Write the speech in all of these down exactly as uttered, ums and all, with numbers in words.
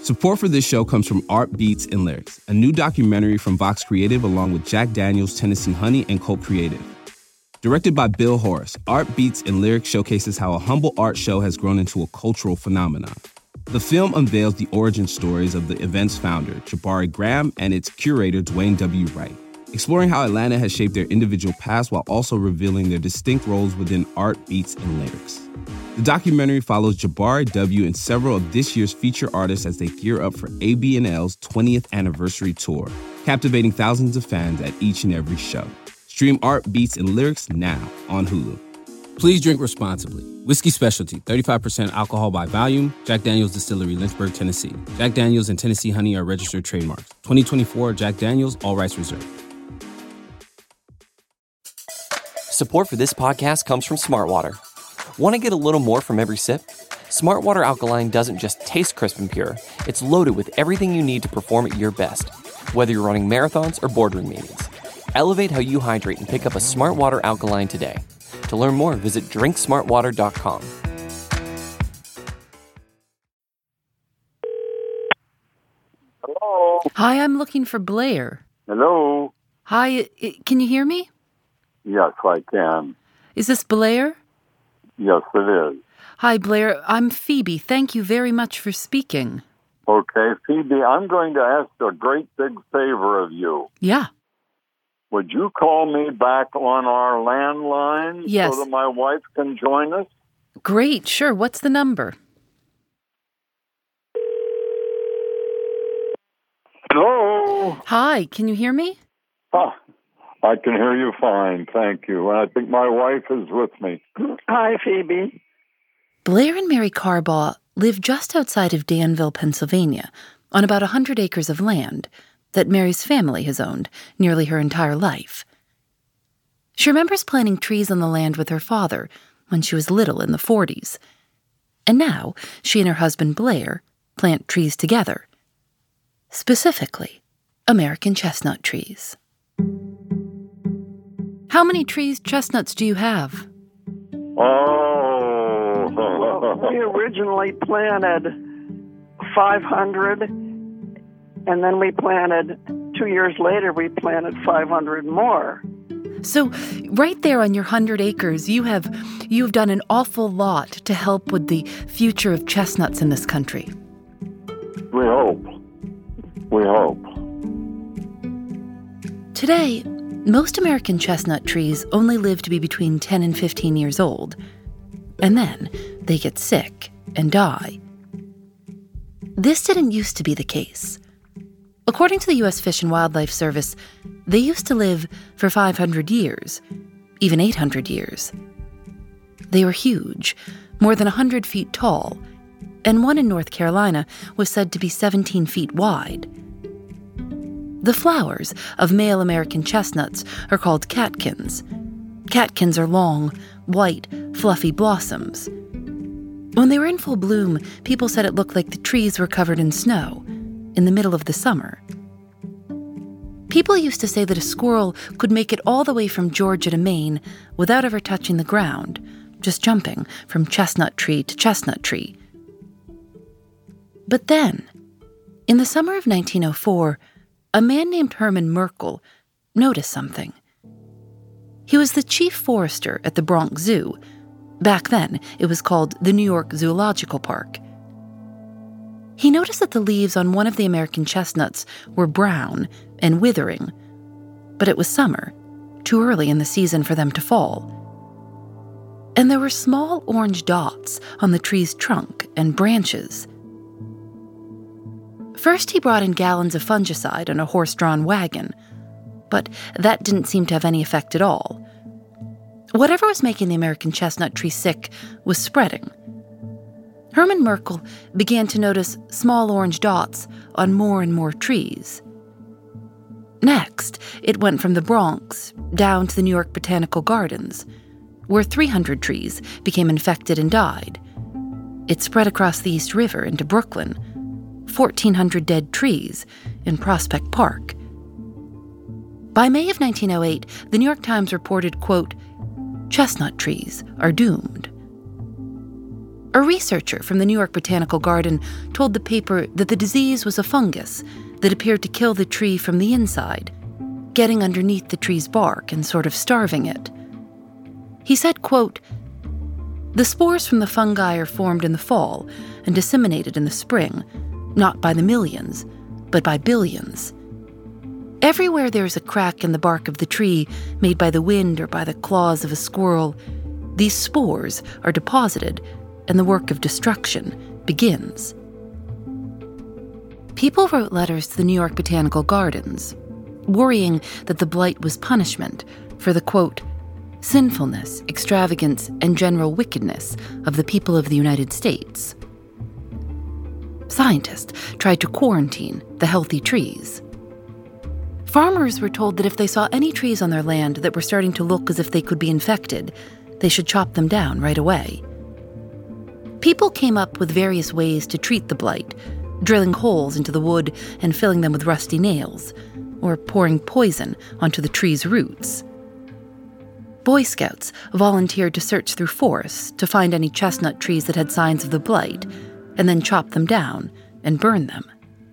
Support for this show comes from Art Beats and Lyrics, a new documentary from Vox Creative along with Jack Daniels, Tennessee Honey, and Cult Creative. Directed by Bill Horace, Art Beats and Lyrics showcases how a humble art show has grown into a cultural phenomenon. The film unveils the origin stories of the event's founder, Jabari Graham, and its curator, Dwayne W. Wright, exploring how Atlanta has shaped their individual paths while also revealing their distinct roles within Art, Beats, and Lyrics. The documentary follows Jabari W. and several of this year's feature artists as they gear up for A B N L's twentieth anniversary tour, captivating thousands of fans at each and every show. Stream Art, Beats, and Lyrics now on Hulu. Please drink responsibly. Whiskey Specialty, thirty-five percent alcohol by volume. Jack Daniels Distillery, Lynchburg, Tennessee. Jack Daniels and Tennessee Honey are registered trademarks. twenty twenty-four Jack Daniels, all rights reserved. Support for this podcast comes from Smartwater. Want to get a little more from every sip? Smartwater Alkaline doesn't just taste crisp and pure. It's loaded with everything you need to perform at your best, whether you're running marathons or boardroom meetings. Elevate how you hydrate and pick up a Smartwater Alkaline today. To learn more, visit drink smart water dot com. Hello. Hi, I'm looking for Blair. Hello. Hi, I- can you hear me? Yes, I can. Is this Blair? Yes, it is. Hi, Blair. I'm Phoebe. Thank you very much for speaking. Okay, Phoebe, I'm going to ask a great big favor of you. Yeah. Would you call me back on our landline Yes. so that my wife can join us? Great. Sure. What's the number? Hello. Hi, can you hear me? Ah, I can hear you fine, thank you. And I think my wife is with me. Hi, Phoebe. Blair and Mary Carbaugh live just outside of Danville, Pennsylvania, on about one hundred acres of land that Mary's family has owned nearly her entire life. She remembers planting trees on the land with her father when she was little in the forties. And now she and her husband Blair plant trees together. Specifically, American chestnut trees. How many trees, chestnuts, do you have? Oh. Well, we originally planted five hundred, and then we planted, two years later, we planted five hundred more. So right there on your hundred acres, you have you've done an awful lot to help with the future of chestnuts in this country. We hope. We hope. Today, most American chestnut trees only live to be between ten and fifteen years old, and then they get sick and die. This didn't used to be the case. According to the U S Fish and Wildlife Service, they used to live for five hundred years, even eight hundred years. They were huge, more than one hundred feet tall, and one in North Carolina was said to be seventeen feet wide. The flowers of male American chestnuts are called catkins. Catkins are long, white, fluffy blossoms. When they were in full bloom, people said it looked like the trees were covered in snow in the middle of the summer. People used to say that a squirrel could make it all the way from Georgia to Maine without ever touching the ground, just jumping from chestnut tree to chestnut tree. But then, in the summer of nineteen oh four, a man named Herman Merkel noticed something. He was the chief forester at the Bronx Zoo. Back then, it was called the New York Zoological Park. He noticed that the leaves on one of the American chestnuts were brown and withering, but it was summer, too early in the season for them to fall. And there were small orange dots on the tree's trunk and branches. First, he brought in gallons of fungicide on a horse-drawn wagon, but that didn't seem to have any effect at all. Whatever was making the American chestnut tree sick was spreading. Herman Merkel began to notice small orange dots on more and more trees. Next, it went from the Bronx down to the New York Botanical Gardens, where three hundred trees became infected and died. It spread across the East River into Brooklyn, fourteen hundred dead trees in Prospect Park. By May of nineteen oh eight, the New York Times reported, quote, "Chestnut trees are doomed." A researcher from the New York Botanical Garden told the paper that the disease was a fungus that appeared to kill the tree from the inside, getting underneath the tree's bark and sort of starving it. He said, quote, "The spores from the fungi are formed in the fall and disseminated in the spring, not by the millions, but by billions. Everywhere there's a crack in the bark of the tree made by the wind or by the claws of a squirrel, these spores are deposited and the work of destruction begins." People wrote letters to the New York Botanical Gardens, worrying that the blight was punishment for the, quote, "sinfulness, extravagance, and general wickedness of the people of the United States." Scientists tried to quarantine the healthy trees. Farmers were told that if they saw any trees on their land that were starting to look as if they could be infected, they should chop them down right away. People came up with various ways to treat the blight, drilling holes into the wood and filling them with rusty nails, or pouring poison onto the tree's roots. Boy Scouts volunteered to search through forests to find any chestnut trees that had signs of the blight, and then chop them down and burn them.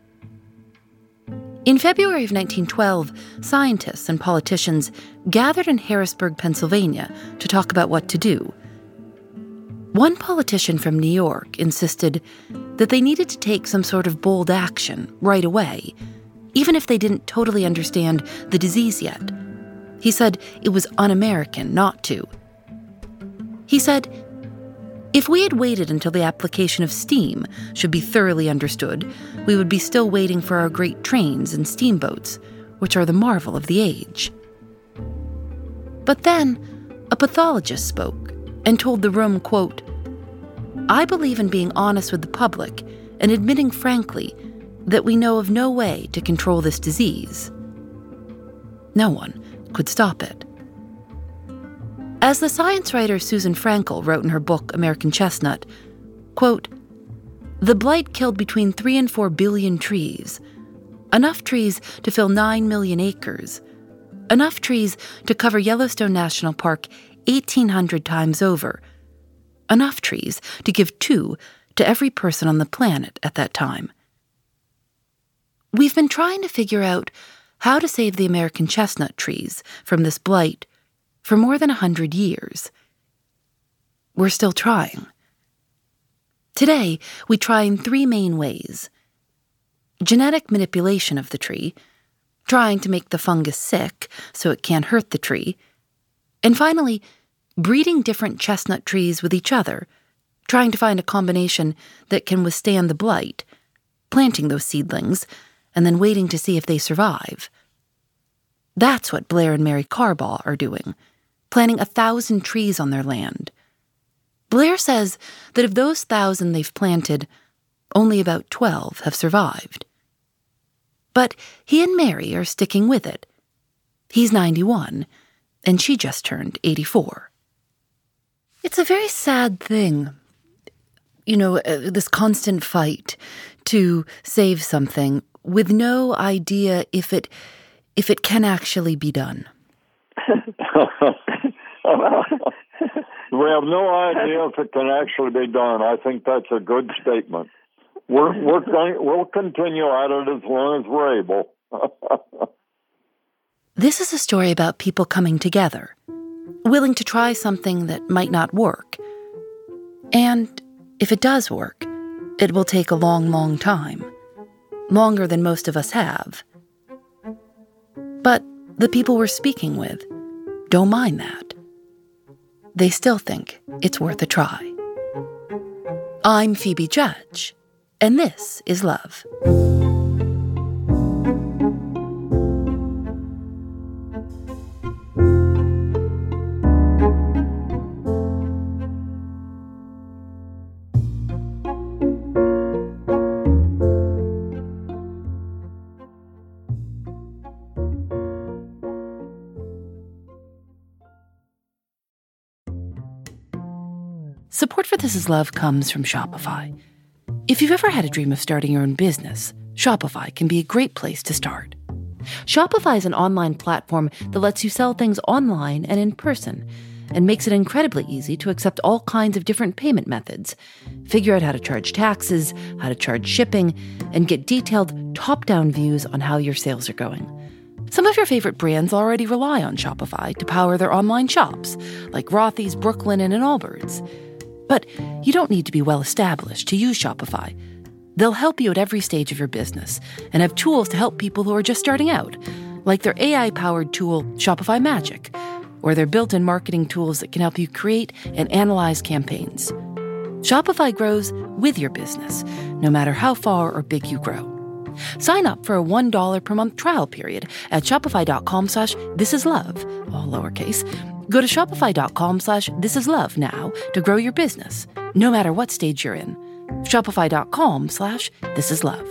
In February of nineteen twelve, scientists and politicians gathered in Harrisburg, Pennsylvania, to talk about what to do. One politician from New York insisted that they needed to take some sort of bold action right away, even if they didn't totally understand the disease yet. He said it was un-American not to. He said, "If we had waited until the application of steam should be thoroughly understood, we would be still waiting for our great trains and steamboats, which are the marvel of the age." But then, a pathologist spoke and told the room, quote, "I believe in being honest with the public and admitting frankly that we know of no way to control this disease." No one could stop it. As the science writer Susan Frankel wrote in her book American Chestnut, quote, "The blight killed between three and four billion trees, enough trees to fill nine million acres, enough trees to cover Yellowstone National Park eighteen hundred times over, enough trees to give two to every person on the planet at that time. We've been trying to figure out how to save the American chestnut trees from this blight for more than a hundred years. We're still trying. Today, we try in three main ways: genetic manipulation of the tree, trying to make the fungus sick so it can't hurt the tree, and finally, breeding different chestnut trees with each other, trying to find a combination that can withstand the blight, planting those seedlings, and then waiting to see if they survive. That's what Blair and Mary Carbaugh are doing, planting a thousand trees on their land. Blair says that of those thousand they've planted, only about twelve have survived. But he and Mary are sticking with it. He's ninety-one, and she just turned eighty-four. It's a very sad thing, you know, uh, this constant fight to save something with no idea if it if it can actually be done. We have no idea if it can actually be done. I think that's a good statement. We're we're going, we'll continue at it as long as we're able. This is a story about people coming together, willing to try something that might not work. And if it does work, it will take a long, long time, longer than most of us have. But the people we're speaking with don't mind that. They still think it's worth a try. I'm Phoebe Judge, and this is Love. Support for This Is Love comes from Shopify. If you've ever had a dream of starting your own business, Shopify can be a great place to start. Shopify is an online platform that lets you sell things online and in person, and makes it incredibly easy to accept all kinds of different payment methods, figure out how to charge taxes, how to charge shipping, and get detailed top-down views on how your sales are going. Some of your favorite brands already rely on Shopify to power their online shops, like Rothy's, Brooklinen, and Allbirds. But you don't need to be well-established to use Shopify. They'll help you at every stage of your business and have tools to help people who are just starting out, like their A I-powered tool, Shopify Magic, or their built-in marketing tools that can help you create and analyze campaigns. Shopify grows with your business, no matter how far or big you grow. Sign up for a one dollar per month trial period at shopify.com slash thisislove, all lowercase. Go to shopify.com slash thisislove now to grow your business, no matter what stage you're in. Shopify.com slash thisislove.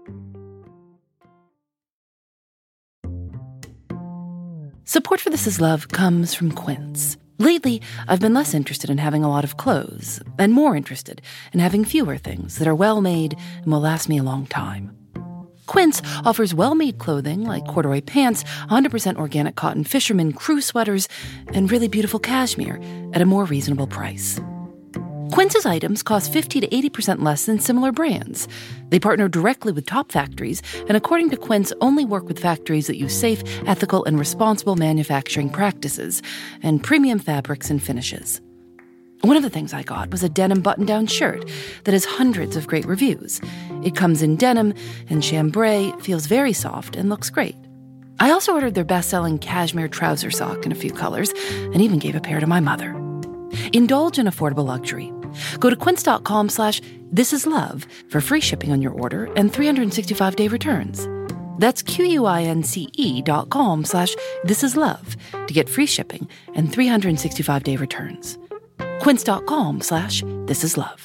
Support for This Is Love comes from Quince. Lately, I've been less interested in having a lot of clothes and more interested in having fewer things that are well-made and will last me a long time. Quince offers well-made clothing like corduroy pants, one hundred percent organic cotton fisherman crew sweaters, and really beautiful cashmere at a more reasonable price. Quince's items cost fifty to eighty percent less than similar brands. They partner directly with top factories, and according to Quince, only work with factories that use safe, ethical, and responsible manufacturing practices and premium fabrics and finishes. One of the things I got was a denim button-down shirt that has hundreds of great reviews. It comes in denim and chambray, feels very soft, and looks great. I also ordered their best-selling cashmere trouser sock in a few colors and even gave a pair to my mother. Indulge in affordable luxury. Go to quince.com slash thisislove for free shipping on your order and three hundred sixty-five day returns. That's Q-U-I-N-C-E dot com slash thisislove to get free shipping and three hundred sixty-five day returns. Quince.com slash thisislove.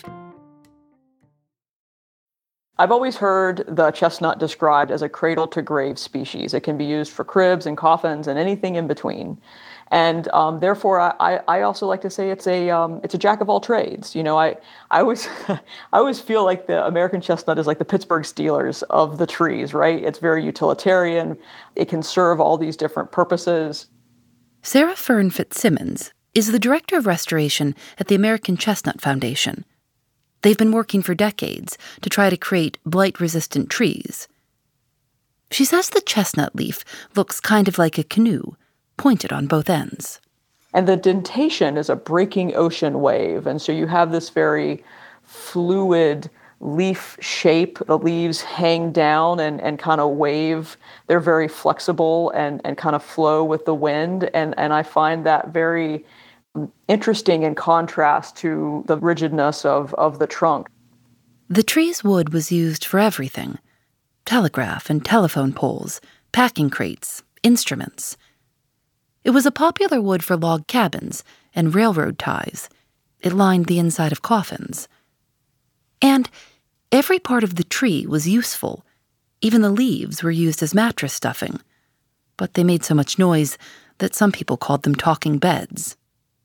I've always heard the chestnut described as a cradle-to-grave species. It can be used for cribs and coffins and anything in between. And um, therefore, I, I also like to say it's a um, it's a jack of all trades. You know, I I always I always feel like the American chestnut is like the Pittsburgh Steelers of the trees, right? It's very utilitarian. It can serve all these different purposes. Sarah Fern Fitzsimmons is the director of restoration at the American Chestnut Foundation. They've been working for decades to try to create blight-resistant trees. She says the chestnut leaf looks kind of like a canoe, pointed on both ends. And the dentation is a breaking ocean wave, and so you have this very fluid leaf shape. The leaves hang down and, and kind of wave. They're very flexible and, and kind of flow with the wind, and, and I find that very interesting in contrast to the rigidness of, of the trunk. The tree's wood was used for everything: telegraph and telephone poles, packing crates, instruments. It was a popular wood for log cabins and railroad ties. It lined the inside of coffins. And every part of the tree was useful. Even the leaves were used as mattress stuffing. But they made so much noise that some people called them talking beds.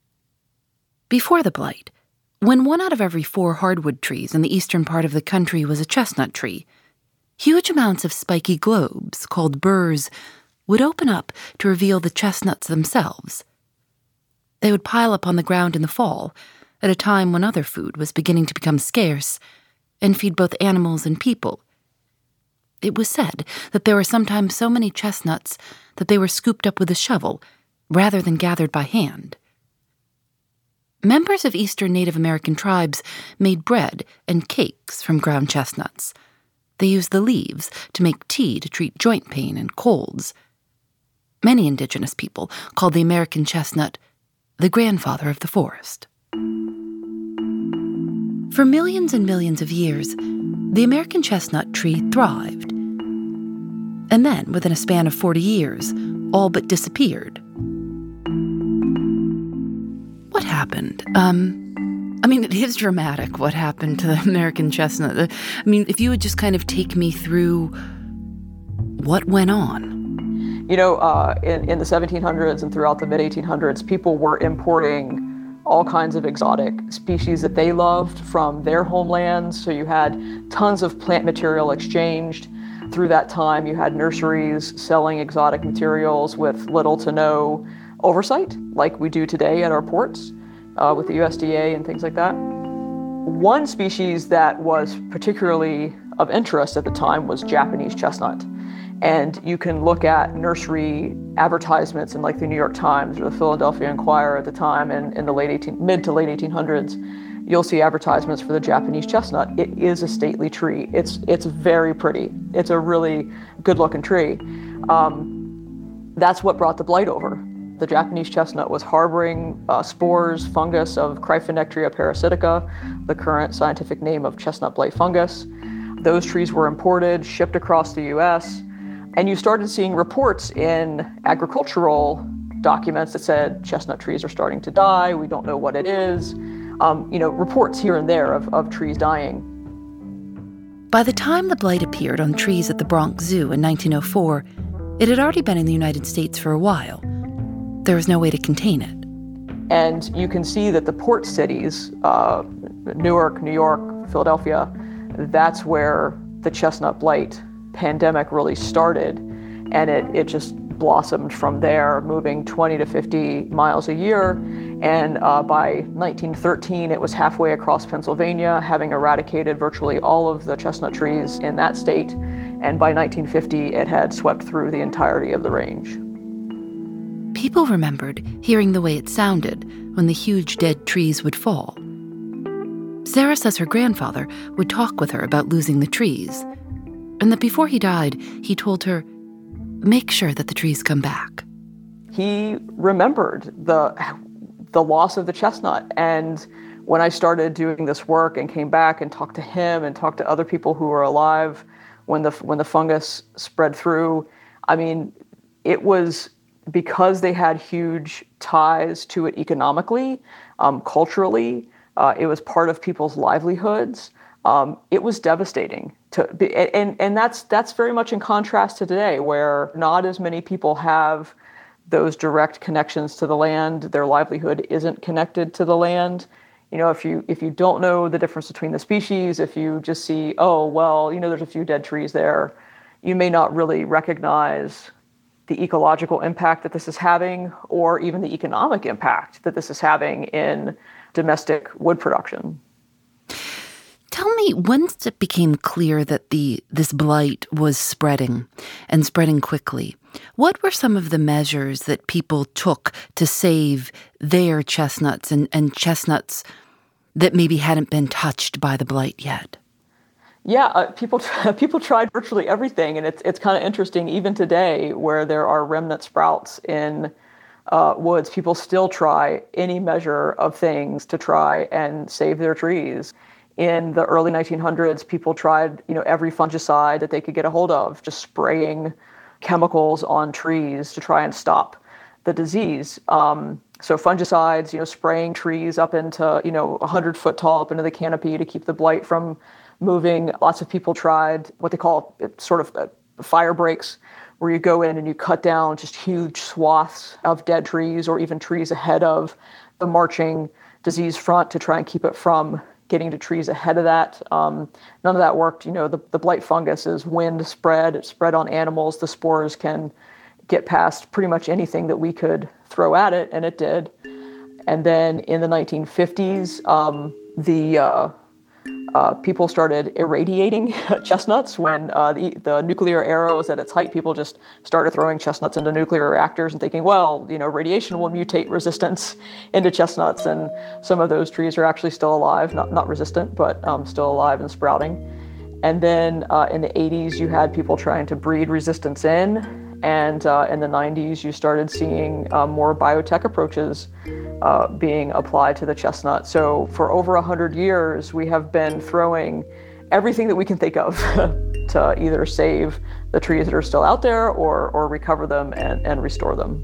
Before the blight, when one out of every four hardwood trees in the eastern part of the country was a chestnut tree, huge amounts of spiky globes, called burrs, would open up to reveal the chestnuts themselves. They would pile up on the ground in the fall, at a time when other food was beginning to become scarce, and feed both animals and people. It was said that there were sometimes so many chestnuts that they were scooped up with a shovel, rather than gathered by hand. Members of Eastern Native American tribes made bread and cakes from ground chestnuts. They used the leaves to make tea to treat joint pain and colds. Many indigenous people called the American chestnut the grandfather of the forest. For millions and millions of years, the American chestnut tree thrived. And then, within a span of forty years, all but disappeared. What happened? Um, I mean, it is dramatic what happened to the American chestnut. I mean, if you would just kind of take me through what went on. You know, uh, in, in the seventeen hundreds and throughout the mid eighteen hundreds, people were importing all kinds of exotic species that they loved from their homelands. So you had tons of plant material exchanged. Through that time, you had nurseries selling exotic materials with little to no oversight, like we do today at our ports uh, with the U S D A and things like that. One species that was particularly of interest at the time was Japanese chestnut. And you can look at nursery advertisements in like the New York Times or the Philadelphia Inquirer at the time in, in the late eighteen, mid to late eighteen hundreds. You'll see advertisements for the Japanese chestnut. It is a stately tree. It's it's very pretty. It's a really good-looking tree. Um, that's what brought the blight over. The Japanese chestnut was harboring uh, spores, fungus of Cryphonectria parasitica, the current scientific name of chestnut blight fungus. Those trees were imported, shipped across the U S, and you started seeing reports in agricultural documents that said chestnut trees are starting to die, we don't know what it is. Um, you know, reports here and there of, of trees dying. By the time the blight appeared on trees at the Bronx Zoo in nineteen oh four, it had already been in the United States for a while. There was no way to contain it. And you can see that the port cities, uh, Newark, New York, Philadelphia, that's where the chestnut blight pandemic really started. And it, it just blossomed from there, moving twenty to fifty miles a year. And uh, by nineteen thirteen, it was halfway across Pennsylvania, having eradicated virtually all of the chestnut trees in that state. And by nineteen fifty, it had swept through the entirety of the range. People remembered hearing the way it sounded when the huge dead trees would fall. Sarah says her grandfather would talk with her about losing the trees, and that before he died, he told her, make sure that the trees come back. He remembered the the loss of the chestnut. And when I started doing this work and came back and talked to him and talked to other people who were alive when the when the fungus spread through, I mean, it was because they had huge ties to it economically, um, culturally. Uh, it was part of people's livelihoods. Um, it was devastating. To be, and and that's that's very much in contrast to today, where not as many people have those direct connections to the land. Their livelihood isn't connected to the land. You know, if you if you don't know the difference between the species, if you just see, oh, well, you know, there's a few dead trees there, you may not really recognize the ecological impact that this is having, or even the economic impact that this is having in domestic wood production. Tell me, once it became clear that the this blight was spreading and spreading quickly, what were some of the measures that people took to save their chestnuts and, and chestnuts that maybe hadn't been touched by the blight yet? Yeah, uh, people people tried virtually everything, and it's it's kind of interesting. Even today, where there are remnant sprouts in uh, woods, people still try any measure of things to try and save their trees. In the early nineteen hundreds, people tried, you know, every fungicide that they could get a hold of, just spraying chemicals on trees to try and stop the disease. Um, so fungicides, you know, spraying trees up into, you know, one hundred foot tall up into the canopy to keep the blight from moving. Lots of people tried what they call sort of fire breaks, where you go in and you cut down just huge swaths of dead trees or even trees ahead of the marching disease front to try and keep it from getting to trees ahead of that. Um, none of that worked. You know, the, the blight fungus is wind spread. It's spread on animals. The spores can get past pretty much anything that we could throw at it, and it did. And then in the nineteen fifties, um, the uh, uh, people started irradiating chestnuts. When uh, the, the nuclear era was at its height, people just started throwing chestnuts into nuclear reactors and thinking, well, you know, radiation will mutate resistance into chestnuts. And some of those trees are actually still alive, not, not resistant, but um, still alive and sprouting. And then uh, in the eighties, you had people trying to breed resistance in. And uh, in the nineties, you started seeing uh, more biotech approaches uh, being applied to the chestnut. So for over one hundred years, we have been throwing everything that we can think of to either save the trees that are still out there or, or recover them and, and restore them.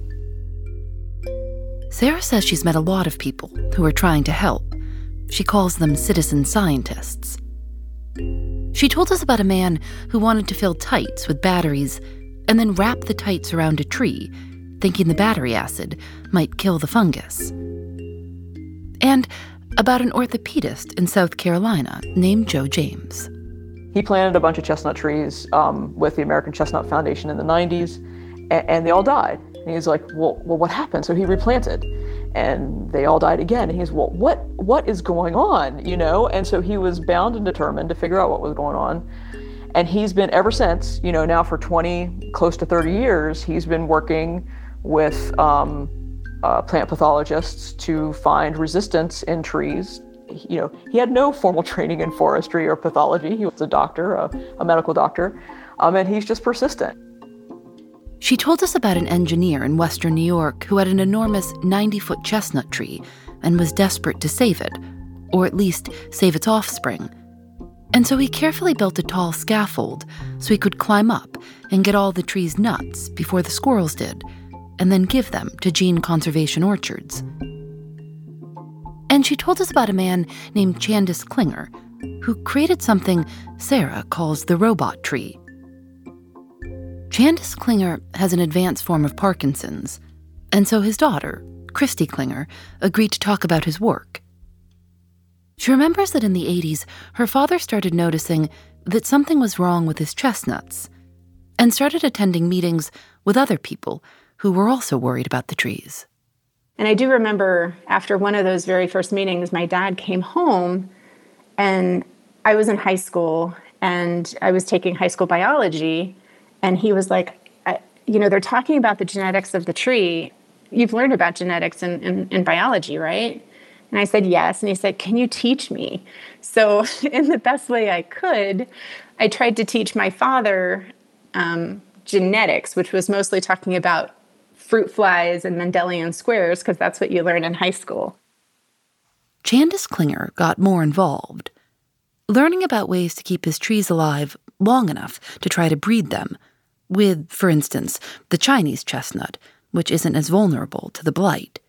Sarah says she's met a lot of people who are trying to help. She calls them citizen scientists. She told us about a man who wanted to fill tights with batteries and then wrap the tights around a tree, thinking the battery acid might kill the fungus. And about an orthopedist in South Carolina named Joe James. He planted a bunch of chestnut trees um, with the American Chestnut Foundation in the nineties, and, and they all died. And he's like, well, well, what happened? So he replanted, and they all died again. And he's, well, what, what is going on? You know? And so he was bound and determined to figure out what was going on. And he's been, ever since, you know, now for twenty, close to thirty years, he's been working with um, uh, plant pathologists to find resistance in trees. You know, he had no formal training in forestry or pathology. He was a doctor, a, a medical doctor, um, and he's just persistent. She told us about an engineer in western New York who had an enormous ninety-foot chestnut tree and was desperate to save it, or at least save its offspring. And so he carefully built a tall scaffold so he could climb up and get all the tree's nuts before the squirrels did, and then give them to Gene Conservation Orchards. And she told us about a man named Chandis Klinger, who created something Sarah calls the robot tree. Chandis Klinger has an advanced form of Parkinson's, and so his daughter, Christy Klinger, agreed to talk about his work. She remembers that in the eighties, her father started noticing that something was wrong with his chestnuts, and started attending meetings with other people who were also worried about the trees. And I do remember after one of those very first meetings, my dad came home, and I was in high school, and I was taking high school biology, and he was like, I, you know, they're talking about the genetics of the tree. You've learned about genetics in, in, in biology, right? And I said, yes. And he said, can you teach me? So in the best way I could, I tried to teach my father um, genetics, which was mostly talking about fruit flies and Mendelian squares, because that's what you learn in high school. Chandis Klinger got more involved, learning about ways to keep his trees alive long enough to try to breed them, with, for instance, the Chinese chestnut, which isn't as vulnerable to the blight.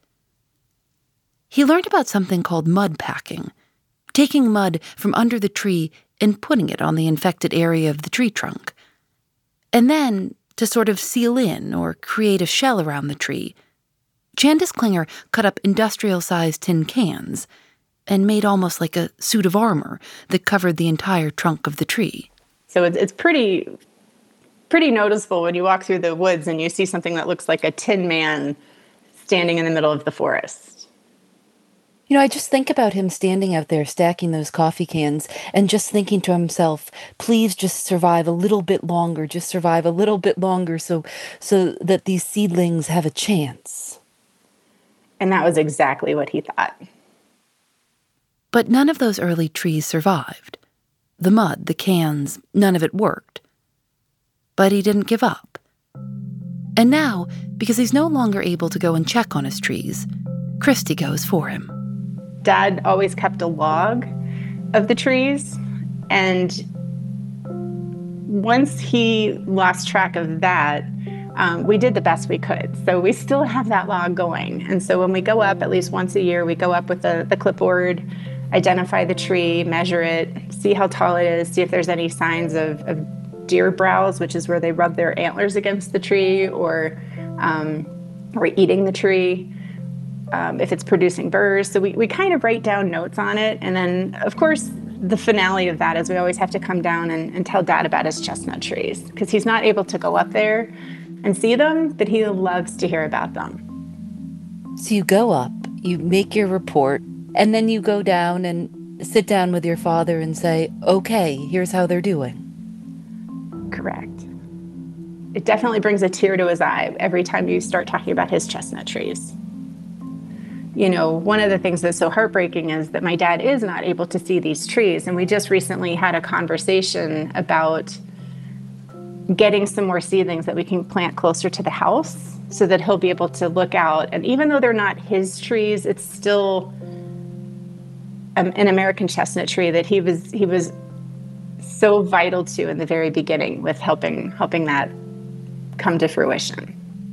He learned about something called mud packing, taking mud from under the tree and putting it on the infected area of the tree trunk. And then, to sort of seal in or create a shell around the tree, Chandis Klinger cut up industrial-sized tin cans and made almost like a suit of armor that covered the entire trunk of the tree. So it's, it's pretty, pretty noticeable when you walk through the woods and you see something that looks like a tin man standing in the middle of the forest. You know, I just think about him standing out there stacking those coffee cans and just thinking to himself, please just survive a little bit longer, just survive a little bit longer so so that these seedlings have a chance. And that was exactly what he thought. But none of those early trees survived. The mud, the cans, none of it worked. But he didn't give up. And now, because he's no longer able to go and check on his trees, Christy goes for him. Dad always kept a log of the trees, and once he lost track of that, um, we did the best we could. So we still have that log going. And so when we go up at least once a year, we go up with the, the clipboard, identify the tree, measure it, see how tall it is, see if there's any signs of, of deer browse, which is where they rub their antlers against the tree, or, um, or eating the tree. Um, if it's producing burrs. So we, we kind of write down notes on it. And then, of course, the finale of that is we always have to come down and, and tell Dad about his chestnut trees, because he's not able to go up there and see them, but he loves to hear about them. So you go up, you make your report, and then you go down and sit down with your father and say, okay, here's how they're doing. Correct. It definitely brings a tear to his eye every time you start talking about his chestnut trees. You know, one of the things that's so heartbreaking is that my dad is not able to see these trees. And we just recently had a conversation about getting some more seedlings that we can plant closer to the house so that he'll be able to look out. And even though they're not his trees, it's still um, an American chestnut tree that he was he was so vital to in the very beginning with helping helping that come to fruition.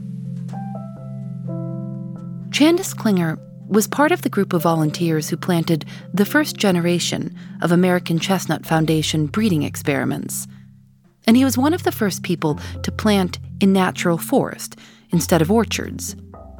Chandis Klinger was part of the group of volunteers who planted the first generation of American Chestnut Foundation breeding experiments. And he was one of the first people to plant in natural forest instead of orchards.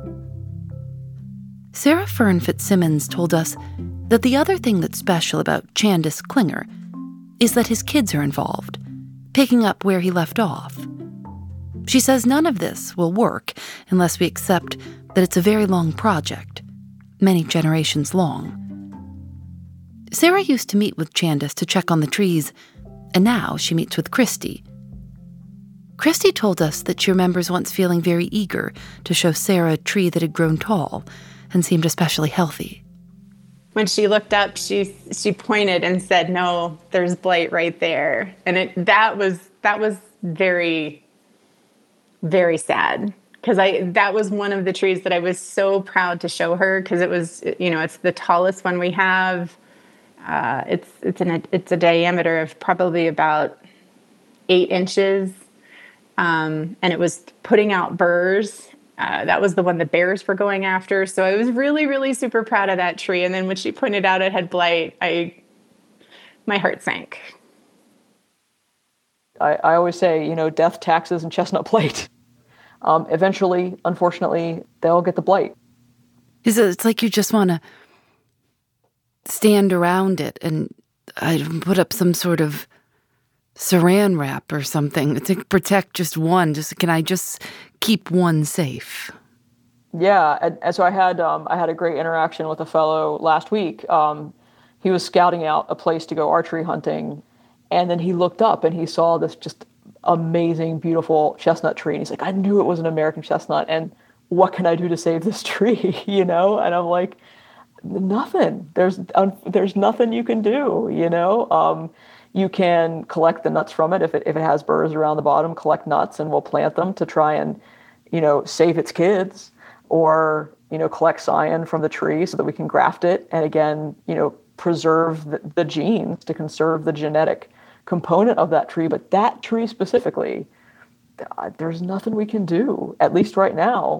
Sarah Fern Fitzsimmons told us that the other thing that's special about Chandis Klinger is that his kids are involved, picking up where he left off. She says none of this will work unless we accept that it's a very long project, many generations long. Sarah used to meet with Chandis to check on the trees, and now she meets with Christy. Christy told us that she remembers once feeling very eager to show Sarah a tree that had grown tall and seemed especially healthy. When she looked up, she she pointed and said, "No, there's blight right there." And it that was that was very, very sad, because I that was one of the trees that I was so proud to show her, because it was, you know, it's the tallest one we have. Uh, it's it's an it's a diameter of probably about eight inches, um, and it was putting out burrs. Uh, that was the one the bears were going after. So I was really, really super proud of that tree. And then when she pointed out it had blight, I, my heart sank. I, I always say, you know, death, taxes, and chestnut blight. Um, eventually, unfortunately, they'll get the blight. It's like you just want to stand around it and I put up some sort of saran wrap or something to protect just one. Just can I just keep one safe? Yeah, and, and so I had um, I had a great interaction with a fellow last week. Um, he was scouting out a place to go archery hunting, and then he looked up and he saw this just amazing, beautiful chestnut tree, and he's like, "I knew it was an American chestnut, and what can I do to save this tree?" You know, and I'm like, "Nothing. There's um, there's nothing you can do." You know. Um, You can collect the nuts from it. If it if it has burrs around the bottom, collect nuts and we'll plant them to try and, you know, save its kids, or, you know, collect scion from the tree so that we can graft it and again, you know, preserve the, the genes to conserve the genetic component of that tree. But that tree specifically, there's nothing we can do, at least right now.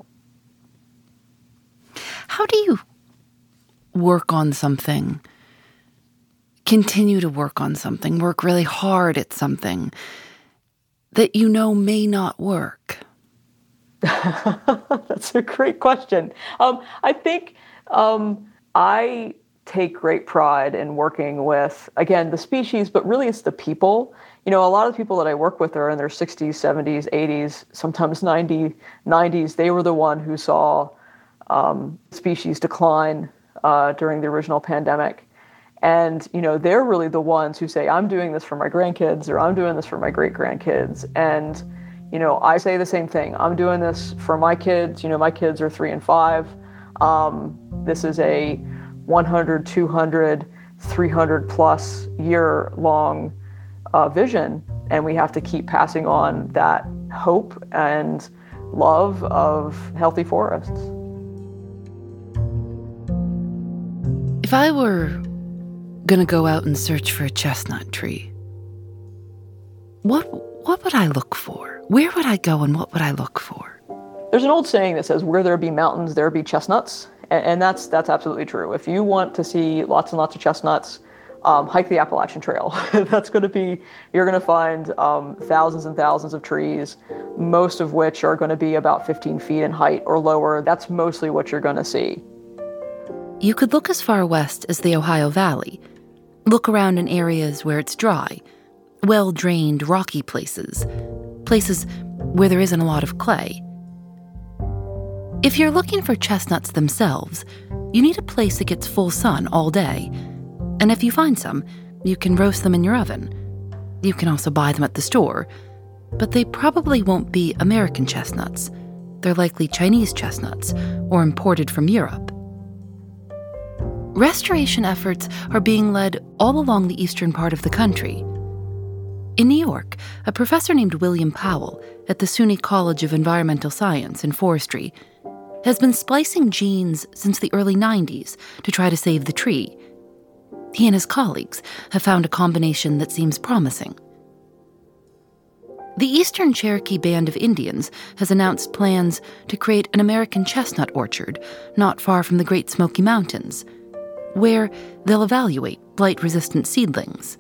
How do you work on something? Continue to work on something, work really hard at something that you know may not work? That's a great question. Um, I think um, I take great pride in working with, again, the species, but really it's the people. You know, a lot of people that I work with are in their sixties, seventies, eighties, sometimes ninety, nineties. They were the one who saw um, species decline uh, during the original pandemic. And, you know, they're really the ones who say, I'm doing this for my grandkids, or I'm doing this for my great-grandkids. And, you know, I say the same thing. I'm doing this for my kids. You know, my kids are three and five. Um, this is a one hundred, two hundred, three hundred plus year long uh, vision. And we have to keep passing on that hope and love of healthy forests. If I were gonna go out and search for a chestnut tree, what what would I look for? Where would I go and what would I look for? There's an old saying that says, where there be mountains, there be chestnuts. And, and that's that's absolutely true. If you want to see lots and lots of chestnuts, um, hike the Appalachian Trail. That's gonna be, you're gonna find um, thousands and thousands of trees, most of which are gonna be about fifteen feet in height or lower. That's mostly what you're gonna see. You could look as far west as the Ohio Valley. Look around in areas where it's dry, well-drained, rocky places, places where there isn't a lot of clay. If you're looking for chestnuts themselves, you need a place that gets full sun all day. And if you find some, you can roast them in your oven. You can also buy them at the store, but they probably won't be American chestnuts. They're likely Chinese chestnuts or imported from Europe. Restoration efforts are being led all along the eastern part of the country. In New York, a professor named William Powell at the SUNY College of Environmental Science and Forestry has been splicing genes since the early nineties to try to save the tree. He and his colleagues have found a combination that seems promising. The Eastern Cherokee Band of Indians has announced plans to create an American chestnut orchard not far from the Great Smoky Mountains, where they'll evaluate blight-resistant seedlings.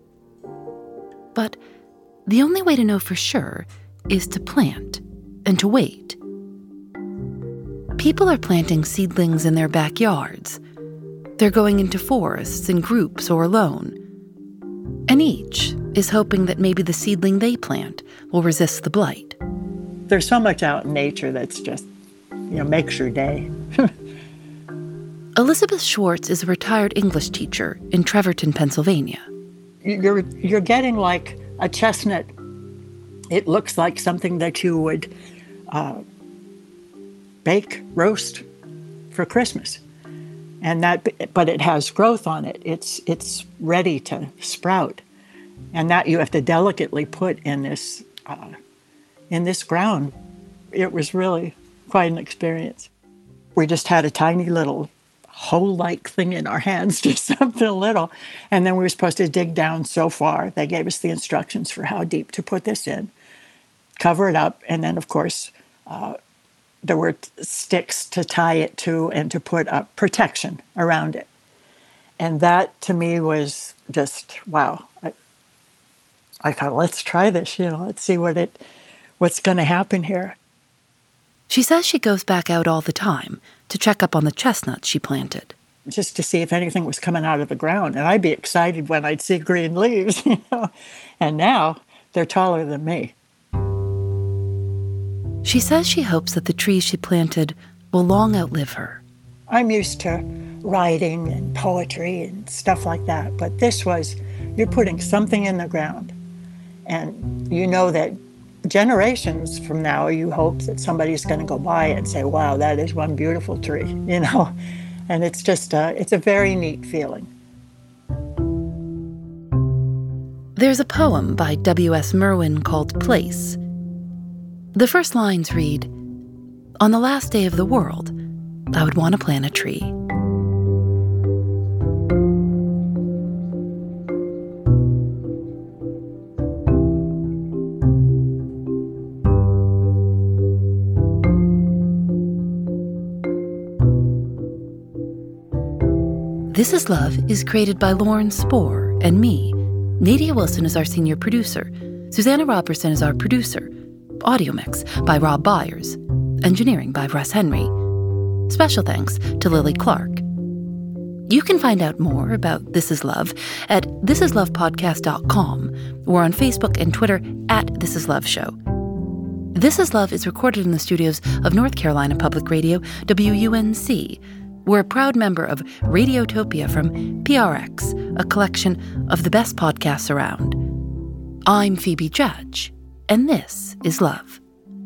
But the only way to know for sure is to plant and to wait. People are planting seedlings in their backyards. They're going into forests in groups or alone. And each is hoping that maybe the seedling they plant will resist the blight. There's so much out in nature that's just, you know, makes your day. Elizabeth Schwartz is a retired English teacher in Trevorton, Pennsylvania. You're, you're getting like a chestnut. It looks like something that you would uh, bake, roast for Christmas. And that, but it has growth on it. It's it's ready to sprout, and that you have to delicately put in this uh, in this ground. It was really quite an experience. We just had a tiny little hoe-like thing in our hands, just something little, and then we were supposed to dig down so far. They gave us the instructions for how deep to put this in, cover it up, and then of course. Uh, There were sticks to tie it to and to put up protection around it. And that, to me, was just, wow. I, I thought, let's try this, you know, let's see what it, what's going to happen here. She says she goes back out all the time to check up on the chestnuts she planted. Just to see if anything was coming out of the ground. And I'd be excited when I'd see green leaves, you know. And now they're taller than me. She says she hopes that the trees she planted will long outlive her. I'm used to writing and poetry and stuff like that, but this was, you're putting something in the ground. And you know that generations from now, you hope that somebody's going to go by and say, wow, that is one beautiful tree, you know? And it's just, a, it's a very neat feeling. There's a poem by W S Merwin called Place. The first lines read, "On the last day of the world, I would want to plant a tree." This Is Love is created by Lauren Spohr and me. Nadia Wilson is our senior producer. Susanna Robertson is our producer. Audio mix by Rob Byers. Engineering by Russ Henry. Special thanks to Lily Clark. You can find out more about This Is Love at this is love podcast dot com or on Facebook and Twitter at This Is Love Show. This Is Love is recorded in the studios of North Carolina Public Radio, W U N C. We're a proud member of Radiotopia from P R X, a collection of the best podcasts around. I'm Phoebe Judge, and this is Love.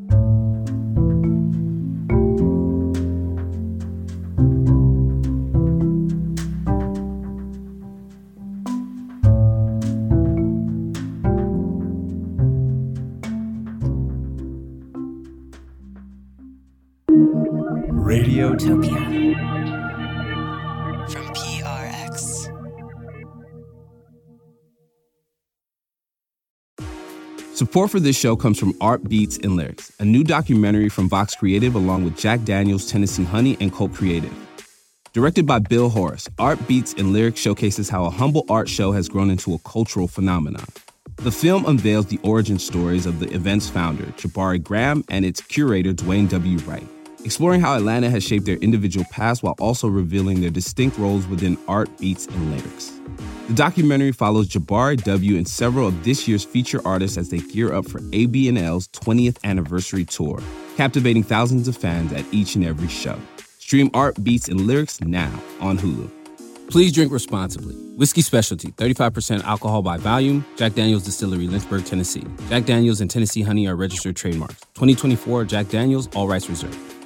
Radiotopia from P R X. Support for this show comes from Art Beats and Lyrics, a new documentary from Vox Creative along with Jack Daniels, Tennessee Honey, and Colt Creative. Directed by Bill Horace, Art Beats and Lyrics showcases how a humble art show has grown into a cultural phenomenon. The film unveils the origin stories of the event's founder, Jabari Graham, and its curator, Dwayne W. Wright, exploring how Atlanta has shaped their individual paths while also revealing their distinct roles within art, beats, and lyrics. The documentary follows Jabari W. and several of this year's feature artists as they gear up for A B N L's twentieth anniversary tour, captivating thousands of fans at each and every show. Stream Art, Beats, and Lyrics now on Hulu. Please drink responsibly. Whiskey Specialty, thirty-five percent alcohol by volume. Jack Daniels Distillery, Lynchburg, Tennessee. Jack Daniels and Tennessee Honey are registered trademarks. twenty twenty-four Jack Daniels, all rights reserved.